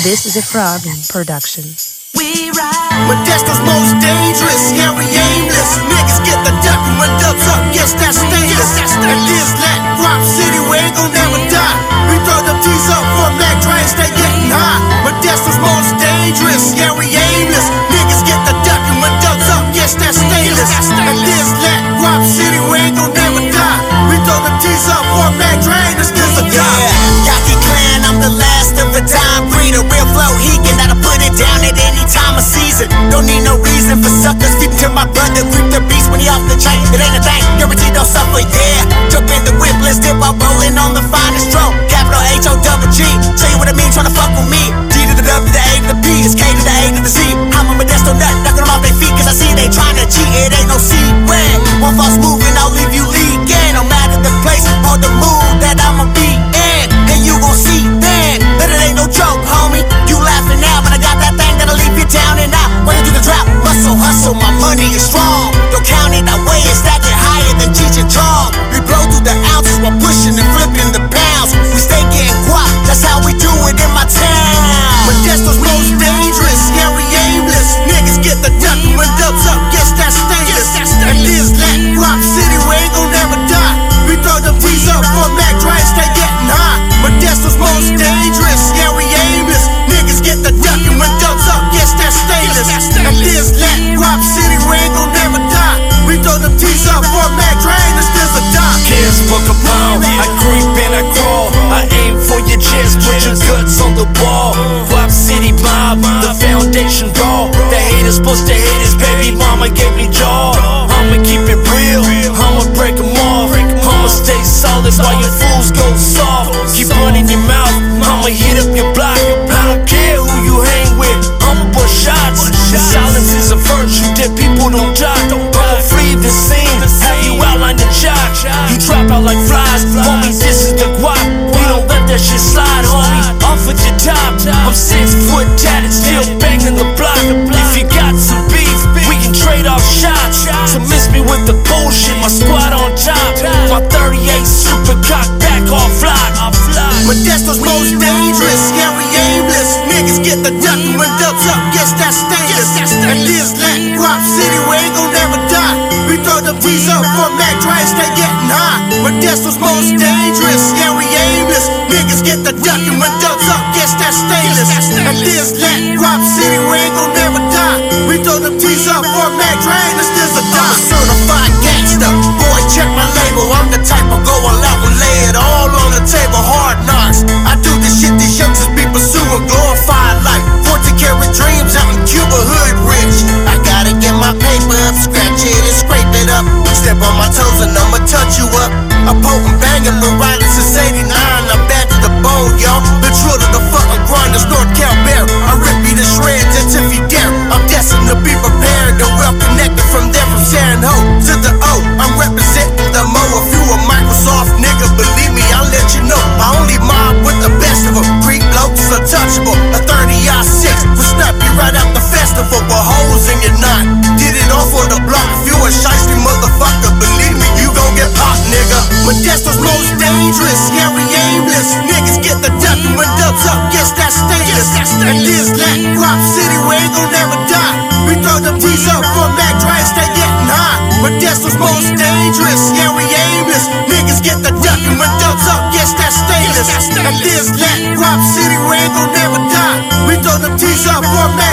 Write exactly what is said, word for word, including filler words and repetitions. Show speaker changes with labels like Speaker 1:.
Speaker 1: This is a Froggen production.
Speaker 2: We ride. Modesto's most dangerous, scary, aimless. Niggas get the duck and when dubs up, yes, that's stainless. And Liz Lat, Guap City, we ain't gon' never die. We throw them T's up for Mac Train, stay getting high. Modesto's most dangerous, scary, aimless. Niggas get the duck and when dubs up, yes, that's stainless. And Liz Lat, Guap City, we ain't gon' never die. We throw them T's up for Mac Train, it's still a die.
Speaker 3: Yaki Clan, I'm the last of a time breeder. Real flow, he can gotta put it down at any time of season. Don't need no reason for suckers. Keep to my brother, creep the beast when he off the chain. It ain't a thing, guaranteed don't suffer, yeah. Jump in the whip, let's dip out rolling on the finest stroke. Capital H O double G. Show you what it means tryna fuck with me. D to the W to the A to the P, it's K to the A to the Z. I'm a Modesto nut, knocking them off their feet, cause I see they tryna cheat. It ain't no secret. One false move and I'll leave you leaking. No matter the place or the mood that I'ma be in, then you gon' see then that it ain't no joke, homie. You laughing now, but I got that thing that'll leave you down and out. Running through the drop, muscle, hustle, my money is strong. Don't count it, I weigh it, stack it higher than Cheech and Chong. We blow through the ounces while pushing and flipping the pounds. We stay getting guap, that's how we do it in my town.
Speaker 2: Modesto's most dangerous, scary, aimless. Niggas get the duck when dubs up, yes, that's stainless. And Liz Lat, Guap City, we ain't gon' never die. We throw them T's up for Mac Train, stay getting high. Modesto's most dangerous, scary, aimless. Niggas get the duck and when dubs up, yes, that's stainless. And Liz Lat, Guap City, we ain't gon' never die. We throw them T's up for Mac Train, it's still a die.
Speaker 4: Kids book a pound, I creep and I crawl. I aim for your chest, put your guts on the wall. Guap City mob, the foundation raw. The haters supposed to hate his baby mama gave me jaw. I'ma keep it real, I'ma break them off. I'ma stay solid while your fools go soft. Keep running your mouth, I'ma hit up your block. I don't care who you hang with, I'ma push shots. Silence is a virtue that people don't jock. I'ma flee the scene, have you outline the jock. You drop out like flies, homie, this is the guap. We don't let that shit slide, homie. Off at your top, I'm six foot tatted, still banging the block. If you got some beef, we can trade off shots. So miss me with the bullshit, my squad on top. My thirty-eight super cock back off flock.
Speaker 2: Modesto's most dangerous, scary, aimless. Niggas get the duck and when dubs up, yes, that's stainless. And Liz Lat, Guap City, we ain't gon' never die. We throw them T's up for Mac Train, stay getting high. Modesto's most dangerous, scary, aimless. Niggas get the duck and when dubs up, yes, that's stainless. And Liz Lat, Guap City, we ain't gon' never die. We throw them T's up for Mac Train, it's still a die.
Speaker 3: I'm a certified gangster, boy, check my label. I'm the type of go all out and lay it all on the table. Hard knocks, I do the shit these youngsters be pursuing. Glorified life, fourteen karat dreams out in Cuba, hood rich. I gotta get my paper up, scratch it and scrape it up. Step on my toes and I'ma touch you up. I'm potent banging the riders since eighty-nine. I'm bad to the bone, y'all. The true to the fucking grind is North Cal Bear. I rip you to shreds and if you dare, I'm destined to be prepared and well connected from there, from San Ho to the O. I'm representing the Mo. If you a Microsoft nigga, believe me, I'll let you know. I only mob with the best of them. Creep blokes untouchable. A thirty I six will snap you right out the festival with holes in your knot. Did it all for the block. If you a shiesty motherfucker, believe me, you gon' get popped, nigga.
Speaker 2: Modesto's most dangerous, scary, aimless. Niggas get the duck and when dubs up, yes, that's stainless. And Liz Lat, Guap City, we ain't gon' never die. We throw them T's up for Mac Train, stay getting high. Modesto's most dangerous, scary, aimless. Niggas get the duck and when dubs up, yes, that's stainless. And Liz Lat, Guap City, we ain't gon' never die. We throw them T's up for Mac